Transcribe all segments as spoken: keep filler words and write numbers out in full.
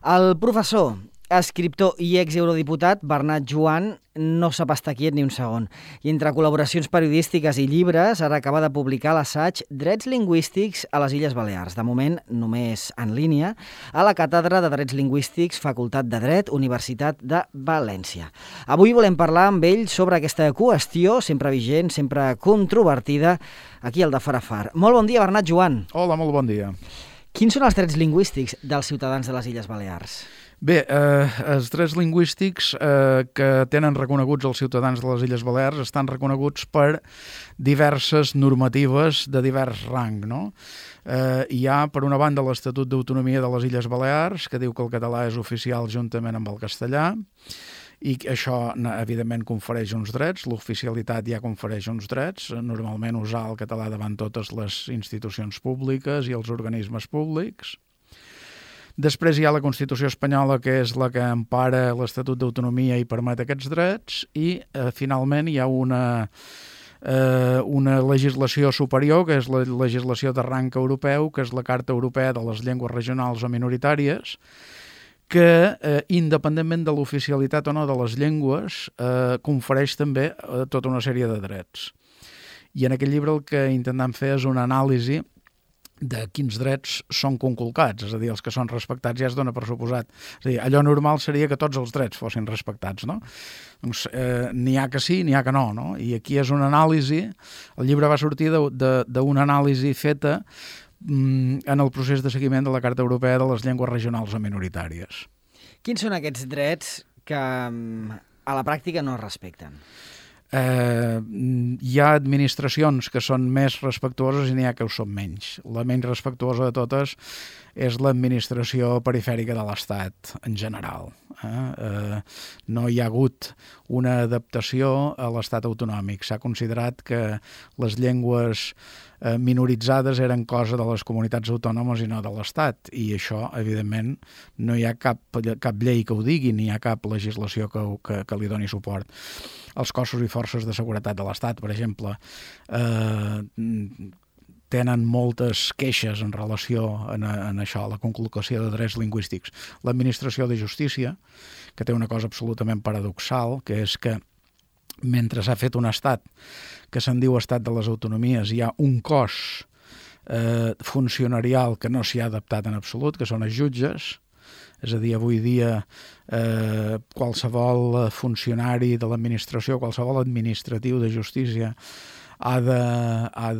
El professor, escriptor i exeurodiputat Bernat Joan no sap estar quiet ni un segon. I entre col·laboracions periodístiques i llibres, ara acaba de publicar l'assaig Drets lingüístics a les Illes Balears. De moment, només en línia, a la Càtedra de Drets Lingüístics, Facultat de Dret, Universitat de València. Avui volem parlar amb ell sobre aquesta qüestió, sempre vigent, sempre controvertida, aquí al de Far a Far. Molt bon dia, Bernat Joan. Hola, molt bon dia. Quins són els drets lingüístics dels ciutadans de les Illes Balears? Bé, eh, els drets lingüístics eh, que tenen reconeguts els ciutadans de les Illes Balears estan reconeguts per diverses normatives de divers rang, no? Eh, hi ha, per una banda, l'Estatut d'Autonomia de les Illes Balears, que diu que el català és oficial juntament amb el castellà, i això, evidentment, confereix uns drets, l'oficialitat ja confereix uns drets, normalment usar el català davant totes les institucions públiques i els organismes públics. Després hi ha la Constitució espanyola, que és la que empara l'Estatut d'Autonomia i permet aquests drets, i eh, finalment hi ha una, eh, una legislació superior, que és la legislació de rang europeu, que és la Carta Europea de les Llengües Regionals o Minoritàries, que, eh, independentment de l'oficialitat o no de les llengües, eh, confereix també eh, tota una sèrie de drets. I en aquest llibre el que intentem fer és una anàlisi de quins drets són conculcats, és a dir, els que són respectats ja es dona per suposat. És a dir, allò normal seria que tots els drets fossin respectats, no? Doncs eh, n'hi ha que sí, n'hi ha que no, no? I aquí és una anàlisi, el llibre va sortir d'una anàlisi feta mm, en el procés de seguiment de la Carta Europea de les Llengües Regionals o Minoritàries. Quins són aquests drets que a la pràctica no es respecten? Eh, hi ha administracions que són més respectuoses i n'hi ha que ho són menys. La menys respectuosa de totes és l'administració perifèrica de l'Estat en general. Eh? Eh, no hi ha hagut una adaptació a l'Estat autonòmic. S'ha considerat que les llengües eh, minoritzades eren cosa de les comunitats autònomes i no de l'Estat, i això, evidentment, no hi ha cap, cap llei que ho digui, ni hi ha cap legislació que, que, que li doni suport. Els cossos i forces de seguretat de l'Estat, per exemple, eh, tenen moltes queixes en relació en, en això, la conculcació de drets lingüístics. L'administració de justícia, que té una cosa absolutament paradoxal, que és que mentre s'ha fet un estat que se'n diu estat de les autonomies, hi ha un cos eh, funcionarial que no s'hi ha adaptat en absolut, que són els jutges. És a dir, avui dia eh, qualsevol funcionari de l'administració, qualsevol administratiu de justícia ha de, ha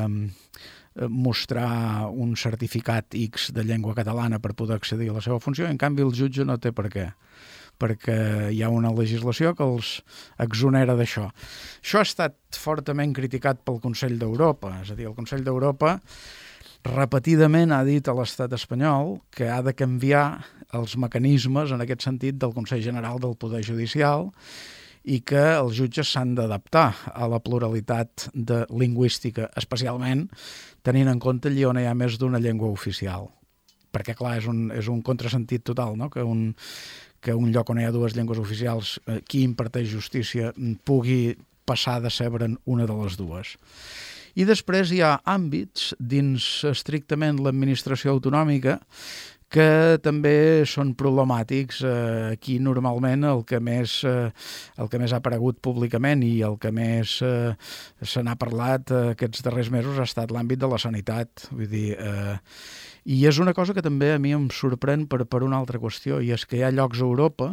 de mostrar un certificat X de llengua catalana per poder accedir a la seva funció, i en canvi el jutge no té per què, perquè hi ha una legislació que els exonera d'això. Això ha estat fortament criticat pel Consell d'Europa, és a dir, el Consell d'Europa repetidament ha dit a l'estat espanyol que ha de canviar els mecanismes, en aquest sentit, del Consell General del Poder Judicial, i que els jutges s'han d'adaptar a la pluralitat de lingüística, especialment tenint en compte allí on hi ha més d'una llengua oficial. Perquè, clar, és un, és un contrasentit total, no? Que un, que un lloc on hi ha dues llengües oficials, eh, qui imparteix justícia pugui passar de sabre'n una de les dues. I després hi ha àmbits dins estrictament l'administració autonòmica que també són problemàtics. Aquí normalment el que més, el que més ha aparegut públicament i el que més se n'ha parlat aquests darrers mesos ha estat l'àmbit de la sanitat. Vull dir, eh, i és una cosa que també a mi em sorprèn per, per una altra qüestió, i és que hi ha llocs a Europa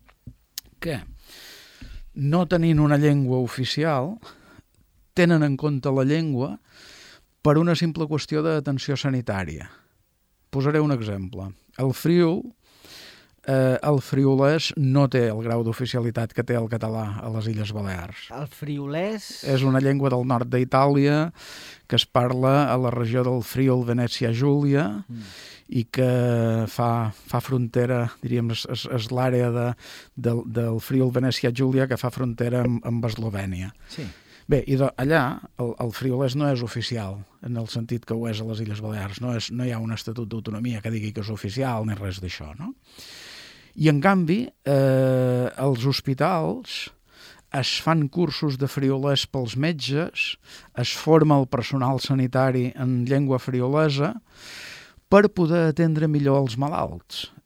que, no tenint una llengua oficial, tenen en compte la llengua per una simple qüestió d'atenció sanitària. Posaré un exemple. El friül, eh, el friülès no té el grau d'oficialitat que té el català a les Illes Balears. El friülès? És una llengua del nord d'Itàlia que es parla a la regió del Friül-Venècia-Júlia mm. i que fa, fa frontera, diríem, és, és, és l'àrea de, del, del Friül-Venècia-Júlia que fa frontera amb, amb Eslovènia. Sí. Bé, i de, allà el, el friülès no és oficial, en el sentit que ho és a les Illes Balears. No, és, no hi ha un estatut d'autonomia que digui que és oficial ni res d'això, no? I, en canvi, eh, els hospitals es fan cursos de friülès pels metges, es forma el personal sanitari en llengua friülesa, per poder atendre millor els malalts.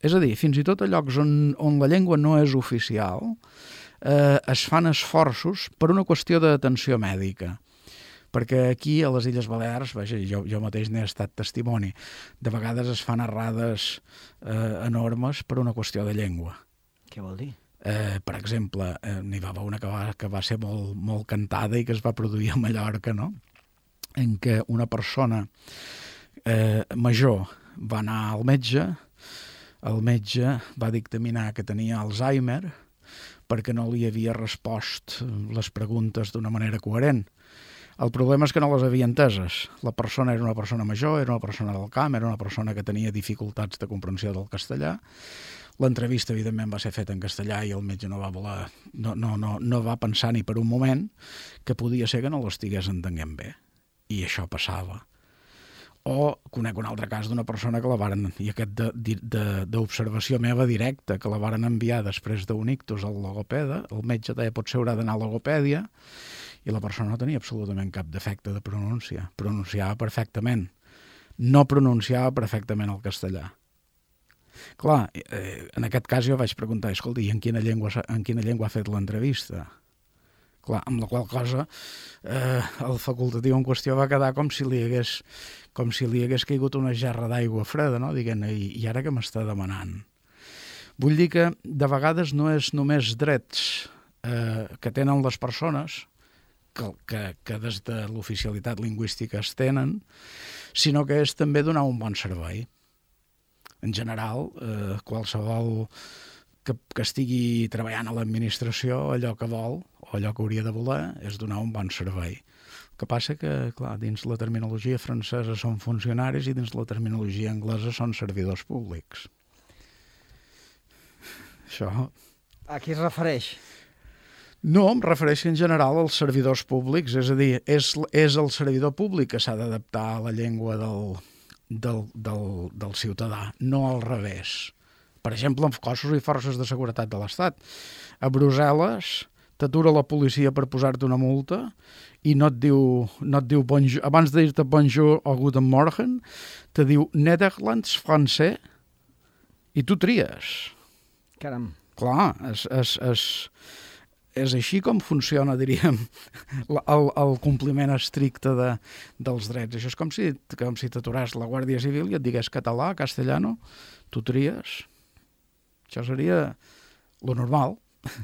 És a dir, fins i tot a llocs on, on la llengua no és oficial, eh, es fan esforços per una qüestió d'atenció mèdica. Perquè aquí, a les Illes Balears, vaja, jo, jo mateix n'he estat testimoni, de vegades es fan errades eh, enormes per una qüestió de llengua. Què vol dir? Eh, per exemple, eh, n'hi va haver una que va, que va ser molt, molt cantada i que es va produir a Mallorca, no? En què una persona eh, major va anar al metge, el metge va dictaminar que tenia Alzheimer perquè no li havia respost les preguntes d'una manera coherent. El problema és que no les havia enteses. La persona era una persona major, era una persona del camp, era una persona que tenia dificultats de comprensió del castellà. L'entrevista, evidentment, va ser feta en castellà i el metge no va voler, no, no, no, no va pensar ni per un moment que podia ser que no l'estigués entenent bé. I això passava. O conec un altre cas d'una persona que la varen, i aquest d'observació meva directa, que la varen enviar després d'un ictus al logopeda, el metge deia potser haurà d'anar a logopèdia, i la persona no tenia absolutament cap defecte de pronúncia. Pronunciava perfectament. No pronunciava perfectament el castellà. Clar, eh, en aquest cas jo vaig preguntar, escolta, i en quina llengua, en quina llengua ha fet l'entrevista? Clar, amb la qual cosa eh, el facultatiu en qüestió va quedar com si li hagués, com si li hagués caigut una gerra d'aigua freda, no? Diguent-ne, i, i ara què m'està demanant? Vull dir que de vegades no és només drets eh, que tenen les persones, que, que, que des de l'oficialitat lingüística es tenen, sinó que és també donar un bon servei. En general, eh, qualsevol que, que estigui treballant a l'administració, allò que vol, o allò que hauria de voler, és donar un bon servei. El que passa que, clar, dins la terminologia francesa són funcionaris i dins la terminologia anglesa són servidors públics. Això... A qui es refereix? No, em refereixo en general als servidors públics, és a dir, és, és el servidor públic que s'ha d'adaptar a la llengua del... Del, del, del ciutadà, no al revés. Per exemple, amb cossos i forces de seguretat de l'Estat. A Brussel·les t'atura la policia per posar-te una multa i no et diu, no et diu bonjour, abans de dir-te bonjour o guten morgen, te diu Nederlands, francès, i tu tries. Caram. Clar, és... és, és és així com funciona, diríem, el, el compliment estricte de, dels drets. Això és com si, com si t'aturàs la Guàrdia Civil i et digués català, castellano, tu tries. Això seria lo normal.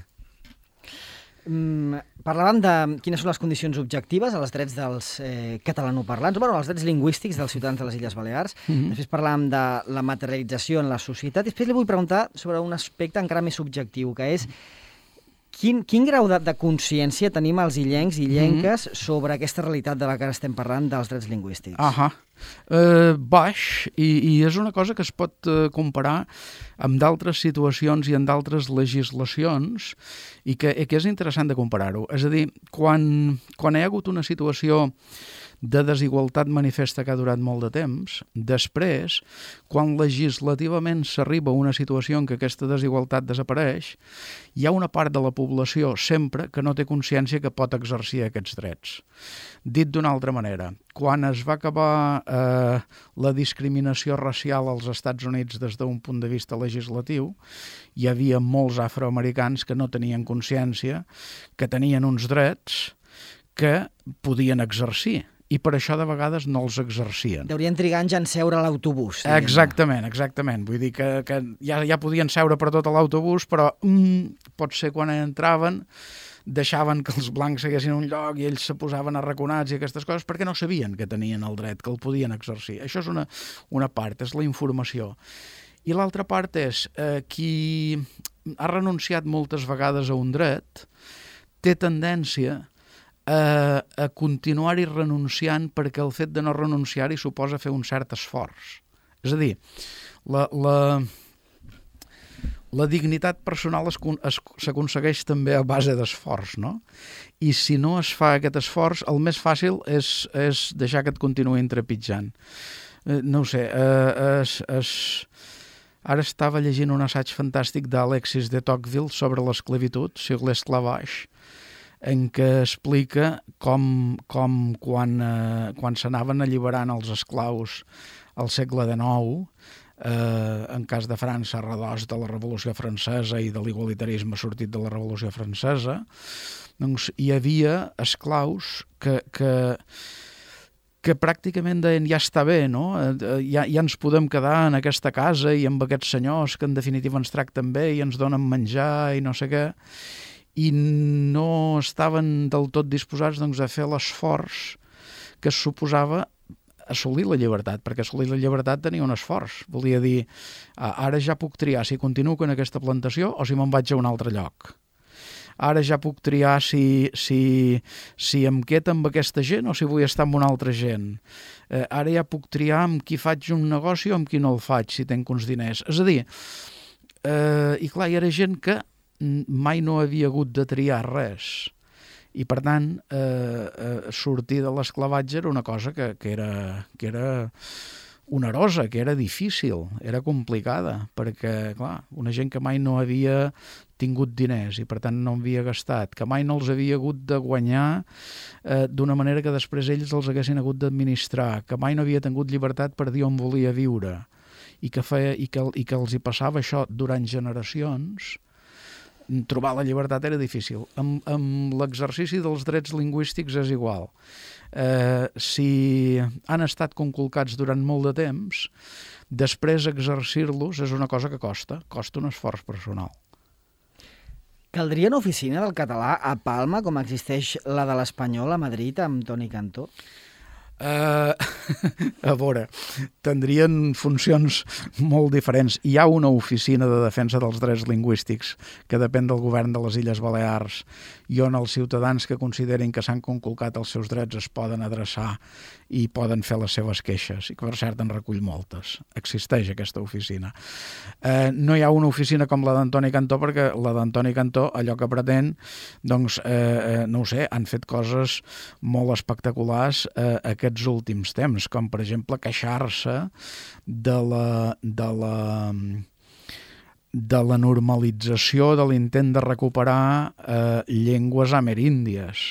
Mm, parlàvem de quines són les condicions objectives als drets dels eh, catalanoparlants, bueno, als drets lingüístics dels ciutadans de les Illes Balears. Mm-hmm. Després parlàvem de la materialització en la societat. I després li vull preguntar sobre un aspecte encara més subjectiu, que és Quin, quin grau de, de consciència tenim els illencs i illenques mm-hmm. sobre aquesta realitat de la que ara estem parlant dels drets lingüístics? Ahà. Eh, baix, i, i és una cosa que es pot eh, comparar amb d'altres situacions i amb d'altres legislacions i que, i que és interessant de comparar-ho. És a dir, quan, quan hi ha hagut una situació de desigualtat manifesta que ha durat molt de temps, després, quan legislativament s'arriba a una situació en què aquesta desigualtat desapareix, hi ha una part de la població sempre que no té consciència que pot exercir aquests drets. Dit d'una altra manera, quan es va acabar eh, la discriminació racial als Estats Units des d'un punt de vista legislatiu, hi havia molts afroamericans que no tenien consciència que tenien uns drets que podien exercir, i per això de vegades no els exercien. Deurien trigar anys en seure a l'autobús. Exactament, exactament. Vull dir que, que ja, ja podien seure per tot l'autobús, però mm, pot ser quan entraven deixaven que els blancs seguessin un lloc i ells se posaven arraconats i aquestes coses perquè no sabien que tenien el dret, que el podien exercir. Això és una, una part, és la informació. I l'altra part és eh, qui ha renunciat moltes vegades a un dret té tendència a, a continuar-hi renunciant perquè el fet de no renunciar-hi suposa fer un cert esforç. És a dir, la, la, la dignitat personal s'aconsegueix també a base d'esforç, no? I si no es fa aquest esforç, el més fàcil és, és deixar que et continuïn trepitjant. Eh, no ho sé, eh, es, es... ara estava llegint un assaig fantàstic d'Alexis de Tocqueville sobre l'esclavitud, sur l'esclavage, en què explica com, com quan, eh, quan s'anaven alliberant els esclaus al segle dinou, eh, en cas de França, redós de la Revolució Francesa i de l'igualitarisme sortit de la Revolució Francesa, doncs hi havia esclaus que, que, que pràcticament deien ja està bé, no? Ja, ja ens podem quedar en aquesta casa i amb aquests senyors que en definitiva ens tracten bé i ens donen menjar i no sé què, i no estaven del tot disposats doncs, a fer l'esforç que suposava assolir la llibertat, perquè assolir la llibertat tenia un esforç. Volia dir, ara ja puc triar si continuo en aquesta plantació o si me'n vaig a un altre lloc. Ara ja puc triar si, si, si em quedo amb aquesta gent o si vull estar amb una altra gent. Eh, ara ja puc triar amb qui faig un negoci o amb qui no el faig, si tenc uns diners. És a dir, eh, i clar, hi era gent que mai no havia hagut de triar res. I, per tant, eh, eh, sortir de l'esclavatge era una cosa que, que, era, que era onerosa, que era difícil, era complicada, perquè, clar, una gent que mai no havia tingut diners i, per tant, no havia gastat, que mai no els havia hagut de guanyar eh, d'una manera que després ells els haguessin hagut d'administrar, que mai no havia tingut llibertat per dir on volia viure i que, feia, i que, i que els hi passava això durant generacions. Trobar la llibertat era difícil. Amb, amb l'exercici dels drets lingüístics és igual. Eh, si han estat conculcats durant molt de temps, després exercir-los és una cosa que costa, costa un esforç personal. Caldria una oficina del català a Palma, com existeix la de l'espanyol a Madrid amb Toni Cantó? Uh, a veure, tindrien funcions molt diferents. Hi ha una oficina de defensa dels drets lingüístics que depèn del govern de les Illes Balears i on els ciutadans que considerin que s'han conculcat els seus drets es poden adreçar i poden fer les seves queixes, i que per cert en recull moltes. Existeix aquesta oficina. Uh, no hi ha una oficina com la d'Antoni Cantó, perquè la d'Antoni Cantó, allò que pretén, doncs, uh, no ho sé, han fet coses molt espectaculars uh, aquests últims temps, com per exemple queixar-se de la, de la, de la normalització de l'intent de recuperar eh, llengües ameríndies.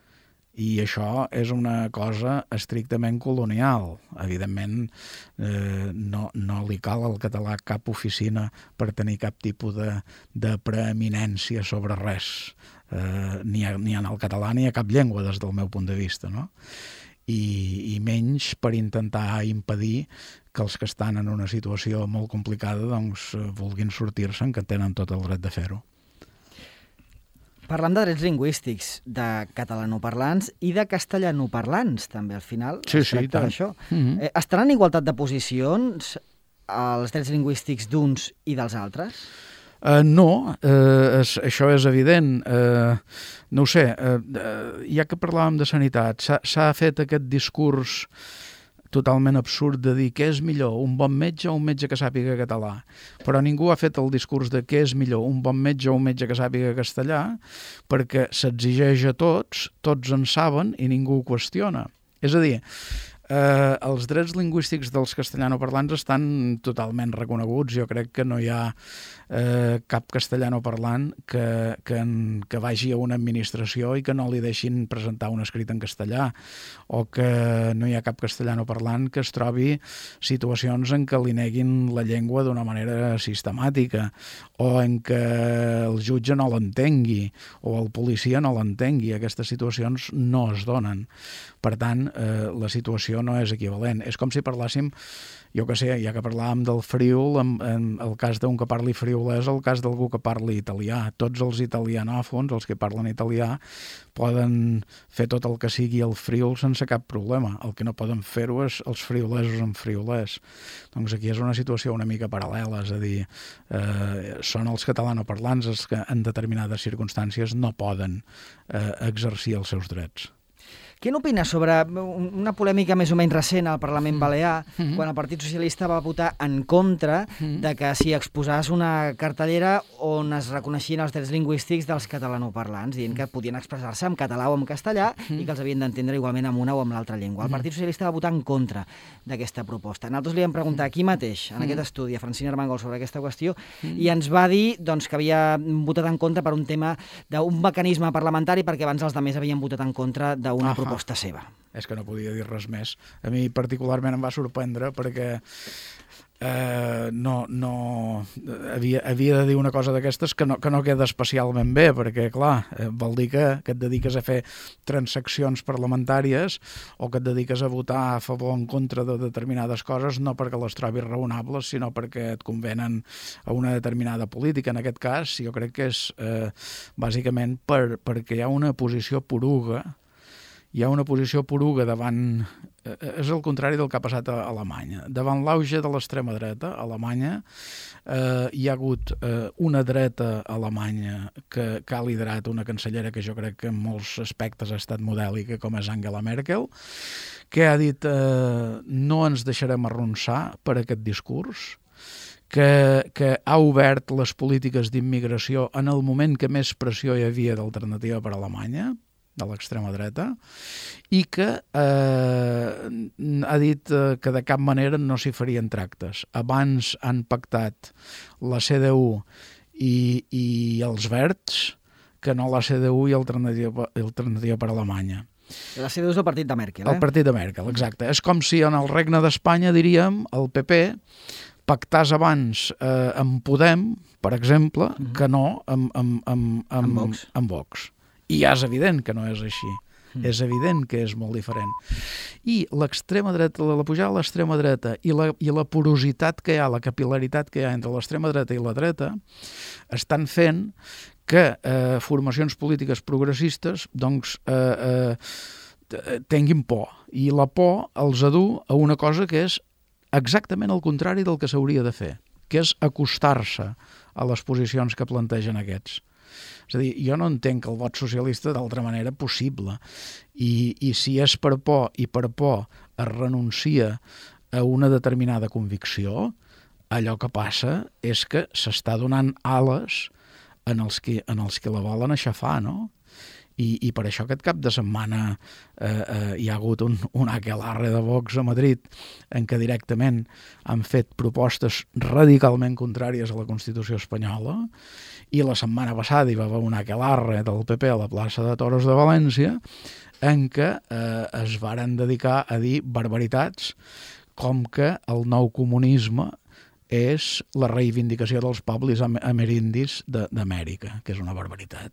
I això és una cosa estrictament colonial. Evidentment, eh, no, no li cal al català cap oficina per tenir cap tipus de, de preeminència sobre res, eh, ni, a, ni en el català ni a cap llengua des del meu punt de vista, no? I, i menys per intentar impedir que els que estan en una situació molt complicada doncs, vulguin sortir-se'n, que tenen tot el dret de fer-ho. Parlam de drets lingüístics, de catalanoparlants i de castellanoparlants, també, al final. Sí, sí, i tant. Mm-hmm. eh, estan en igualtat de posicions els drets lingüístics d'uns i dels altres? Uh, no, uh, és, això és evident. Uh, no ho sé, uh, uh, ja que parlàvem de sanitat, s'ha fet aquest discurs totalment absurd de dir què és millor, un bon metge o un metge que sàpiga català. Però ningú ha fet el discurs de què és millor, un bon metge o un metge que sàpiga castellà, perquè s'exigeix a tots, tots en saben i ningú ho qüestiona. És a dir, Eh, els drets lingüístics dels castellanoparlants estan totalment reconeguts. Jo crec que no hi ha eh, cap castellanoparlant que, que, que vagi a una administració i que no li deixin presentar un escrit en castellà, o que no hi ha cap castellanoparlant que es trobi situacions en què li neguin la llengua d'una manera sistemàtica, o en què el jutge no l'entengui o el policia no l'entengui. Aquestes situacions no es donen. Per tant, eh, la situació no és equivalent. És com si parlàssim, jo que sé, ja que parlàvem del friül, en, en el cas d'un que parli friülès, el cas d'algú que parli italià. Tots els italianòfons, els que parlen italià, poden fer tot el que sigui el friül sense cap problema. El que no poden fer-ho és els friolesos en friolès. Doncs aquí és una situació una mica paral·lela, és a dir, eh, són els catalanoparlants els que en determinades circumstàncies no poden eh, exercir els seus drets. Què n'opines sobre una polèmica més o menys recent al Parlament Balear, mm-hmm. quan el Partit Socialista va votar en contra mm-hmm. de que s'hi exposés una cartellera on es reconeixien els drets lingüístics dels catalanoparlants, dient que podien expressar-se en català o en castellà mm-hmm. i que els havien d'entendre igualment amb una o amb l'altra llengua. El Partit Socialista va votar en contra d'aquesta proposta. Nosaltres li vam preguntar aquí mateix, en aquest estudi, a Francina Armengol, sobre aquesta qüestió, mm-hmm. i ens va dir doncs, que havia votat en contra per un tema d'un mecanisme parlamentari, perquè abans els altres havien votat en contra d'una proposta proposta seva. És que no podia dir res més. A mi particularment em va sorprendre perquè Uh, no, no havia, havia de dir una cosa d'aquestes que no, que no queda especialment bé, perquè clar, vol dir que, que et dediques a fer transaccions parlamentàries o que et dediques a votar a favor o en contra de determinades coses, no perquè les trobis raonables, sinó perquè et convenen a una determinada política. En aquest cas jo crec que és eh, bàsicament per, perquè hi ha una posició poruga hi ha una posició poruga davant, eh, és el contrari del que ha passat a Alemanya. Davant l'auge de l'extrema dreta a Alemanya eh, hi ha hagut eh, una dreta alemanya que, que ha liderat una cancellera que jo crec que en molts aspectes ha estat modèlica, com és Angela Merkel, que ha dit eh, no ens deixarem arronsar per aquest discurs, que, que ha obert les polítiques d'immigració en el moment que més pressió hi havia d'alternativa per a Alemanya, de l'extrema dreta, i que eh, ha dit eh, que de cap manera no s'hi farien tractes. Abans han pactat la C D U i, i els Verds que no la C D U i Alternativa, Alternativa per Alemanya. La C D U és el partit de Merkel, eh? El partit de Merkel, exacte. És com si en el Regne d'Espanya, diríem, el P P pactàs abans eh, amb Podem, per exemple, mm-hmm. que no amb, amb, amb, amb, amb Vox. Amb Vox. I ja és evident que no és així. Mm. És evident que és molt diferent. I l'extrema dreta, la pujada a l'extrema dreta i la, i la porositat que hi ha, la capil·laritat que hi ha entre l'extrema dreta i la dreta, estan fent que eh, formacions polítiques progressistes doncs, eh, eh, tinguin por. I la por els adu a una cosa que és exactament el contrari del que s'hauria de fer, que és acostar-se a les posicions que plantegen aquests. És a dir, jo no entenc el vot socialista d'altra manera possible. I, i si és per por i per por es renuncia a una determinada convicció, allò que passa és que s'està donant ales en els que, en els que la volen aixafar, no? I, i per això aquest cap de setmana eh, eh, hi ha hagut un, un aquelarre de Vox a Madrid en què directament han fet propostes radicalment contràries a la Constitució espanyola, i la setmana passada hi va haver un aquelarre del P P a la plaça de Toros de València en què eh, es varen dedicar a dir barbaritats com que el nou comunisme és la reivindicació dels pobles amerindis d'Amèrica, que és una barbaritat.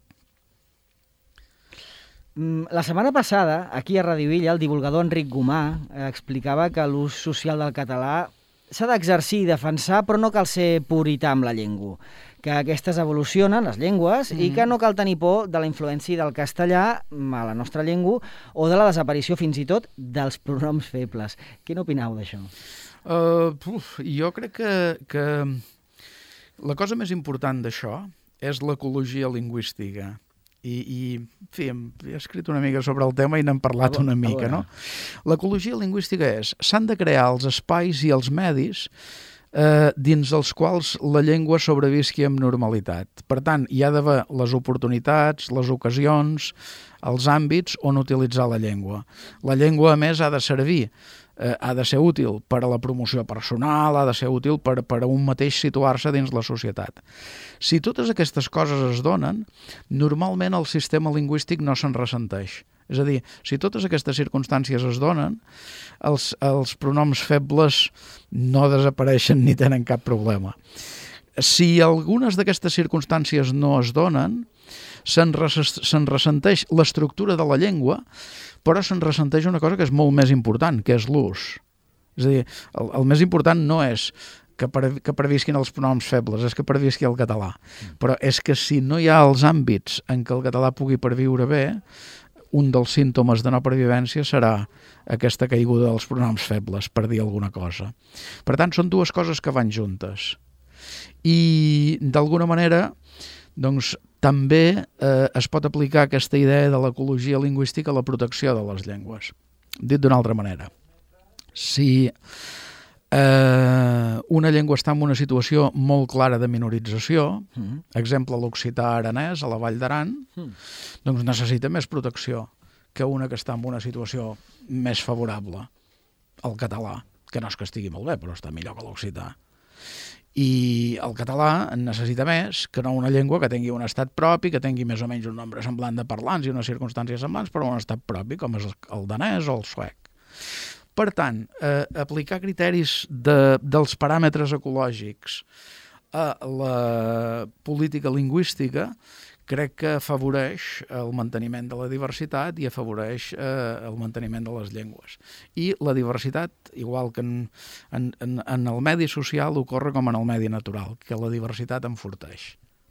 La setmana passada, aquí a Radio Illa, el divulgador Enric Gomà explicava que l'ús social del català s'ha d'exercir i defensar, però no cal ser purità amb la llengua, que aquestes evolucionen, les llengües, mm. i que no cal tenir por de la influència del castellà a la nostra llengua o de la desaparició fins i tot dels pronoms febles. Què n'opineu d'això? Uh, uf, jo crec que, que la cosa més important d'això és l'ecologia lingüística. I, i en fi, he escrit una mica sobre el tema i n'hem parlat una mica, no? L'ecologia lingüística és, s'han de crear els espais i els medis eh, dins els quals la llengua sobrevisqui amb normalitat. Per tant, hi ha d'haver les oportunitats, les ocasions, els àmbits on utilitzar la llengua. La llengua, a més, ha de servir, eh, ha de ser útil per a la promoció personal, ha de ser útil per, per a un mateix situar-se dins la societat. Si totes aquestes coses es donen, normalment el sistema lingüístic no se'n ressenteix. És a dir, si totes aquestes circumstàncies es donen, els, els pronoms febles no desapareixen ni tenen cap problema. Si algunes d'aquestes circumstàncies no es donen, se'n ressenteix l'estructura de la llengua, però se'n ressenteix una cosa que és molt més important, que és l'ús. És a dir, el, el més important no és que, per, que previsquin els pronoms febles, és que previsqui el català. Però és que si no hi ha els àmbits en què el català pugui perviure bé, un dels símptomes de no pervivència serà aquesta caiguda dels pronoms febles, per dir alguna cosa. Per tant, són dues coses que van juntes. I, d'alguna manera, doncs, també eh, es pot aplicar aquesta idea de l'ecologia lingüística a la protecció de les llengües. Dit d'una altra manera, si eh, una llengua està en una situació molt clara de minorització, mm. exemple l'occità aranès a la Vall d'Aran, mm. doncs necessita més protecció que una que està en una situació més favorable, el català, que no és que estigui molt bé, però està millor que l'occità. I el català necessita més que no una llengua que tingui un estat propi, que tingui més o menys un nombre semblant de parlants i unes circumstàncies semblants, però un estat propi, com és el danès o el suec. Per tant, eh, aplicar criteris de, dels paràmetres ecològics a la política lingüística crec que afavoreix el manteniment de la diversitat i afavoreix eh, el manteniment de les llengües. I la diversitat, igual que en, en, en, en el medi social, ocorre com en el medi natural, que la diversitat enforteix.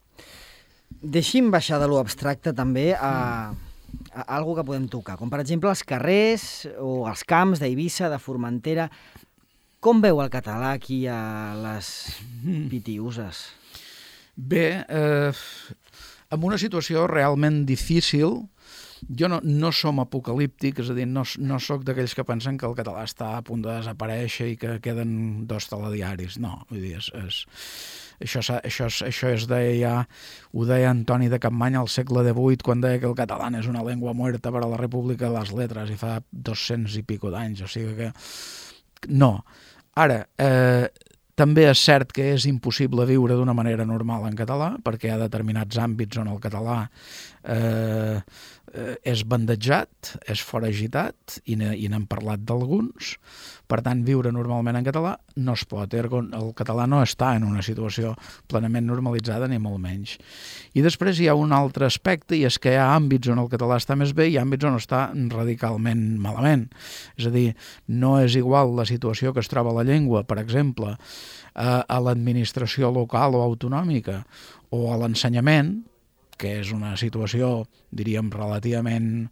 Deixi'm baixar de lo abstracte també a, a algo que podem tocar, com per exemple els carrers o els camps d'Eivissa, de Formentera. Com veu el català aquí a les Pitiuses? Bé, eh, en una situació realment difícil, jo no, no som apocalíptic, és a dir, no, no sóc d'aquells que pensen que el català està a punt de desaparèixer i que queden dos telediaris. No, vull dir, és, és, això, això, això és deia ja, ho deia Antoni de Capmany al segle divuit, quan deia que el català és una llengua muerta per a la República de les Letres, i fa dos-cents i pico d'anys, o sigui que no. Ara, eh, també és cert que és impossible viure d'una manera normal en català, perquè hi ha determinats àmbits on el català eh, eh, és bandejat, és foragitat, i n'hem parlat d'alguns. Per tant, viure normalment en català no es pot. Ergo, el català no està en una situació plenament normalitzada, ni molt menys. I després hi ha un altre aspecte, i és que hi ha àmbits on el català està més bé i àmbits on està radicalment malament. És a dir, no és igual la situació que es troba la llengua, per exemple, a, a l'administració local o autonòmica o a l'ensenyament, que és una situació, diríem, relativament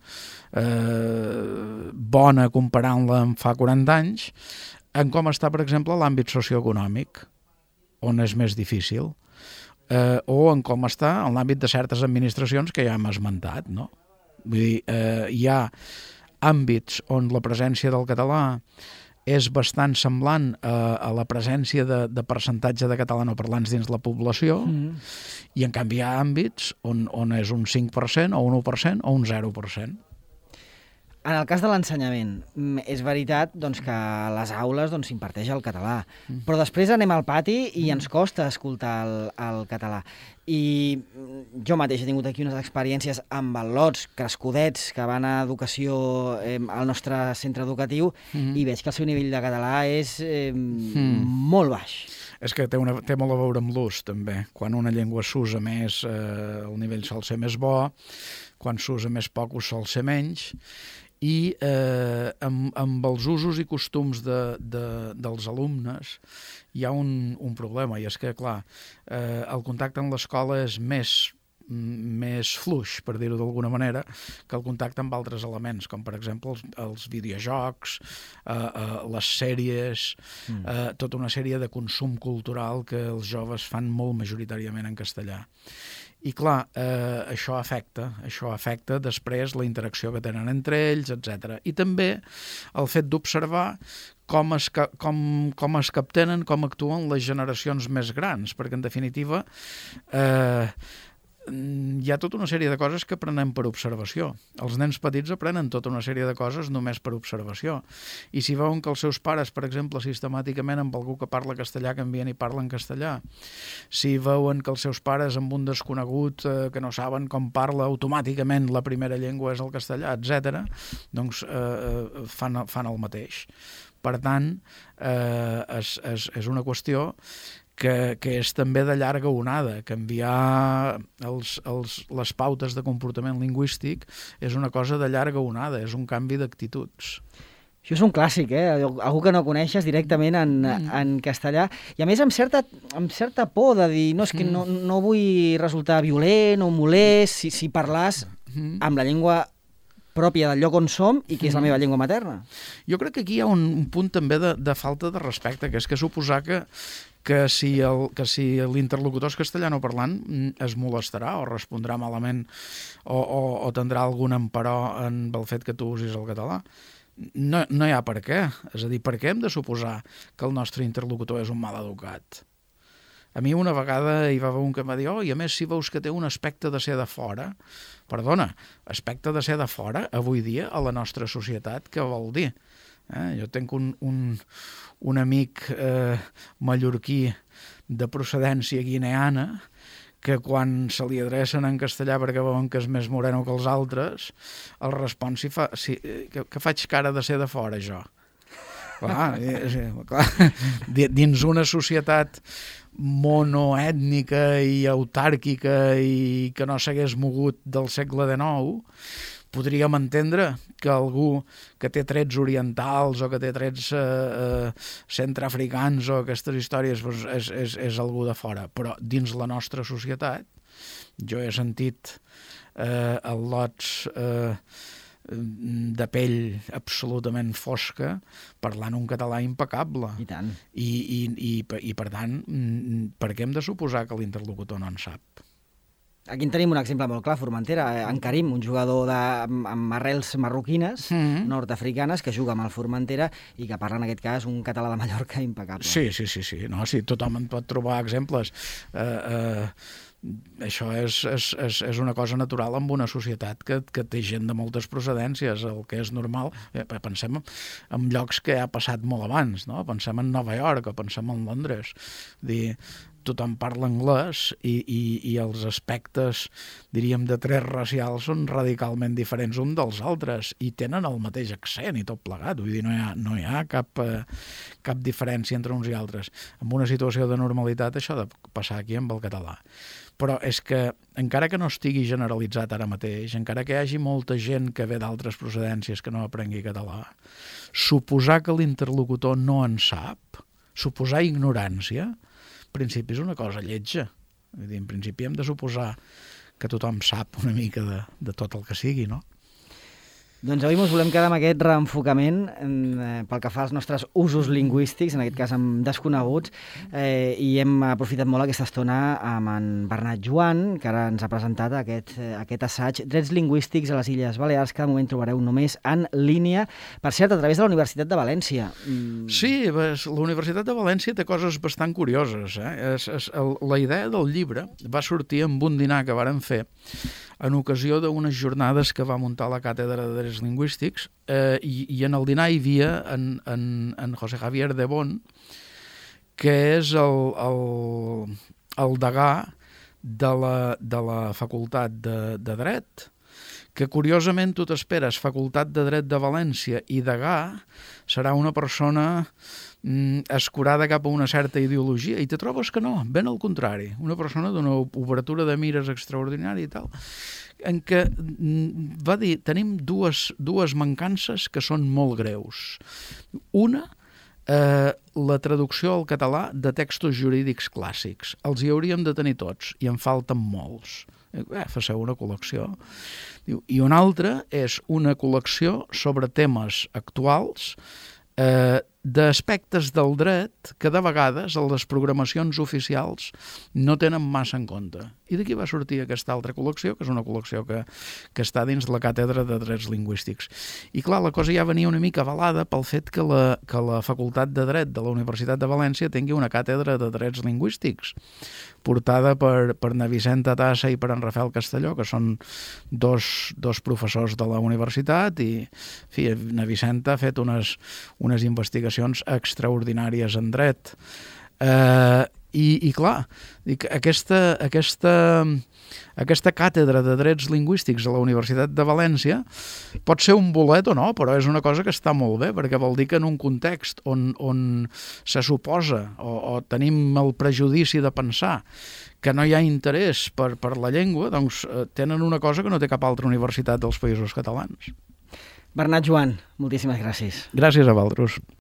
eh, bona comparant-la amb fa quaranta anys, en com està, per exemple, l'àmbit socioeconòmic, on és més difícil, eh, o en com està en l'àmbit de certes administracions que ja hem esmentat, no? Vull dir, eh, hi ha àmbits on la presència del català és bastant semblant a, a la presència de, de percentatge de catalanoparlants dins la població, mm. i en canvi hi ha àmbits on, on és un cinc per cent o un u per cent o un zero per cent. En el cas de l'ensenyament, és veritat doncs, que a les aules doncs, s'imparteix el català, mm. però després anem al pati i ens costa escoltar el, el català. I jo mateix he tingut aquí unes experiències amb al·lots, crescudets, que van a educació eh, al nostre centre educatiu, mm. i veig que el seu nivell de català és eh, mm. molt baix. És que té, una, té molt a veure amb l'ús, també. Quan una llengua s'usa més, eh, el nivell sol ser més bo, quan s'usa més poc ho sol ser menys, i eh, amb, amb els usos i costums de, de, dels alumnes hi ha un, un problema, i és que, clar, eh, el contacte amb l'escola és més, més fluix, per dir-ho d'alguna manera, que el contacte amb altres elements, com per exemple els, els videojocs, eh, eh, les sèries, mm. eh, tota una sèrie de consum cultural que els joves fan molt majoritàriament en castellà. I clar, eh, això afecta, això afecta després la interacció que tenen entre ells, etcètera. I també el fet d'observar com es, com, com es captenen, com actuen les generacions més grans, perquè en definitiva eh, hi ha tota una sèrie de coses que aprenem per observació. Els nens petits aprenen tota una sèrie de coses només per observació. I si veuen que els seus pares, per exemple, sistemàticament amb algú que parla castellà canvien i parlen castellà, si veuen que els seus pares amb un desconegut eh, que no saben com parla automàticament la primera llengua és el castellà, etcètera, doncs eh, fan, fan el mateix. Per tant, eh, és, és, és una qüestió Que, que és també de llarga onada. Canviar els, els, les pautes de comportament lingüístic és una cosa de llarga onada, és un canvi d'actituds. Això és un clàssic, eh? Algú que no coneixes directament en, mm. en castellà. I a més amb certa, amb certa por de dir no, és que no, no vull resultar violent o molest si, si parlàs mm. amb la llengua pròpia del lloc on som i que és la meva llengua materna. Jo crec que aquí hi ha un, un punt també de, de falta de respecte, que és que suposar que que si, el, que si l'interlocutor és castellanoparlant es molestarà o respondrà malament o, o, o tindrà algun emperò en el fet que tu usis el català. No, no hi ha per què. És a dir, per què hem de suposar que el nostre interlocutor és un mal educat? A mi una vegada hi va haver un que em va dir oh, i a més si veus que té un aspecte de ser de fora, perdona, aspecte de ser de fora avui dia a la nostra societat, què vol dir? Eh? Jo tinc un, un, un amic eh, mallorquí de procedència guineana que quan se li adrecen en castellà perquè veuen que és més moreno que els altres, el respon si fa, si, que, que faig cara de ser de fora, jo. Clar, eh, clar, dins una societat monoètnica i autàrquica i que no s'hagués mogut del segle dinou, podríem entendre que algú que té trets orientals o que té trets eh, eh, centreafricans o aquestes històries doncs és, és, és algú de fora. Però dins la nostra societat jo he sentit eh, al·lots eh, de pell absolutament fosca parlant un català impecable. I tant. I, i, i, i per tant, per què hem de suposar que l'interlocutor no en sap? Aquí en tenim un exemple molt clar, Formentera. En Karim, un jugador de, amb, amb arrels marroquines, mm-hmm. nord-africanes, que juga amb el Formentera i que parla, en aquest cas, un català de Mallorca impecable. Sí, sí, sí. sí. No, sí, tothom en pot trobar exemples. Eh, eh, això és, és, és, és una cosa natural en una societat que, que té gent de moltes procedències. El que és normal, eh, pensem en llocs que ha passat molt abans, no? Pensem en Nova York o pensem en Londres. Dir, tothom parla anglès i, i, i els aspectes, diríem, de trets racials són radicalment diferents un dels altres i tenen el mateix accent i tot plegat. Vull dir, no hi ha, no hi ha cap, eh, cap diferència entre uns i altres. En una situació de normalitat això ha de passar aquí amb el català. Però és que, encara que no estigui generalitzat ara mateix, encara que hi hagi molta gent que ve d'altres procedències que no aprengui català, suposar que l'interlocutor no en sap, suposar ignorància, en principi és una cosa lletja. Vull dir, en principi hem de suposar que tothom sap una mica de, de tot el que sigui, no? Doncs avui ens volem quedar amb aquest reenfocament eh, pel que fa als nostres usos lingüístics, en aquest cas amb desconeguts, eh, i hem aprofitat molt aquesta estona amb en Bernat Joan, que ara ens ha presentat aquest, eh, aquest assaig, Drets lingüístics a les Illes Balears, que de moment trobareu només en línia, per cert, a través de la Universitat de València. Mm. Sí, la Universitat de València té coses bastant curioses. Eh? És, és, el, la idea del llibre va sortir amb un dinar que varen fer en ocasió d'unes jornades que va muntar la Càtedra de Drets Lingüístics, eh, i, i en el dinar hi havia en, en, en José Javier de Bon, que és el, el, el degà de la, de la Facultat de, de Dret, que curiosament tu t'esperes Facultat de Dret de València i degà serà una persona mm, escurada cap a una certa ideologia, i te trobes que no, ben al contrari, una persona d'una obertura de mires extraordinària i tal, en què mm, va dir, tenim dues, dues mancances que són molt greus. Una, eh, la traducció al català de textos jurídics clàssics. Els hi hauríem de tenir tots, i en falten molts. Eh, faceu una col·lecció. I una altra és una col·lecció sobre temes actuals eh, d'aspectes del dret que de vegades a les programacions oficials no tenen massa en compte. I d'aquí va sortir aquesta altra col·lecció, que és una col·lecció que, que està dins la Càtedra de Drets Lingüístics. I clar, la cosa ja venia una mica avalada pel fet que la, que la Facultat de Dret de la Universitat de València tingui una càtedra de Drets Lingüístics, portada per, per na Vicenta Tassa i per en Rafael Castelló, que són dos, dos professors de la universitat, i en fi, na Vicenta ha fet unes, unes investigacions extraordinàries en dret. Eh, i, i clar, dic, aquesta, aquesta, aquesta càtedra de drets lingüístics a la Universitat de València pot ser un bolet o no, però és una cosa que està molt bé, perquè vol dir que en un context on, on se suposa o, o tenim el prejudici de pensar que no hi ha interès per, per la llengua, doncs eh, tenen una cosa que no té cap altra universitat dels Països Catalans. Bernat Joan, moltíssimes gràcies. Gràcies a vosaltres.